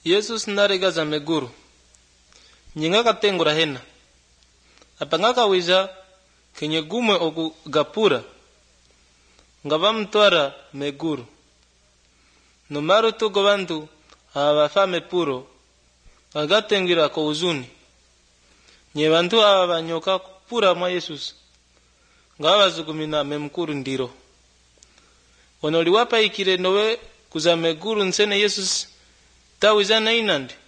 Jesus narega za meguru nyinga katengura hena apangaka wiza kenye gumwe oku gapura ngaba mtwara meguru numaru tugo bantu abafame puro agatengira ko uzuni nye bantu aba banyoka pura mwa Jesus ngaba zugumina memkuru ndiro onoliwapa ikire nowe kuza meguru nsene Jesus tawiza na inandi